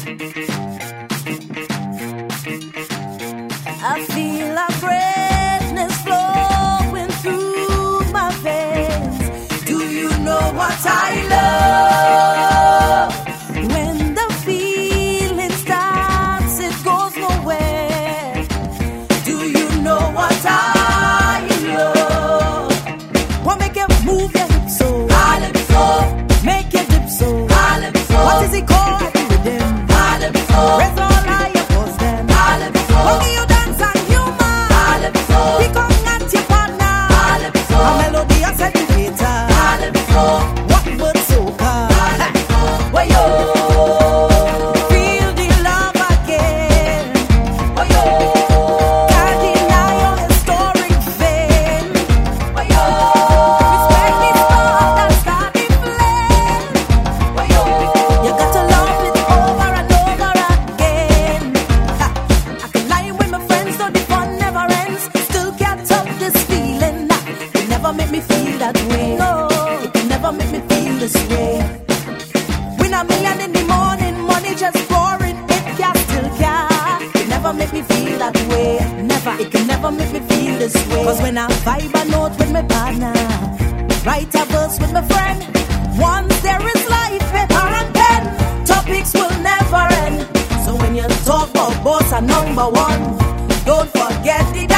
I feel a greatness flowing through my veins. Do you know what I love? When the feeling starts, it goes nowhere. Do you know what I love? What make you move your hips so? Calypso. Make your lips so. Calypso. What is it called? Rhythm. Calypso. Raise all I oppose them. Calypso. Only you dance and humor. Calypso. Pick on at your partner. Calypso. A melody a celebrator. Calypso. What would soca? Calypso. Why yo? Feel the love again. Why yo? Can't deny your historic fame. Why yo? Respect the star that started flame. Why yo? You got to love it over and over again. I can lie with my friends, so the fun never ends. Still can't top this feeling. It never make me feel that way. No, it can never make me feel this way. Win a million in the morning, money just pouring. It can still can. It never make me feel that way. Never, it can never make me feel this way. Cause when I vibe a note with my partner, write a verse with my friend. Once there is life, paper and pen, topics will never end. So when you talk about boss and number one, don't forget the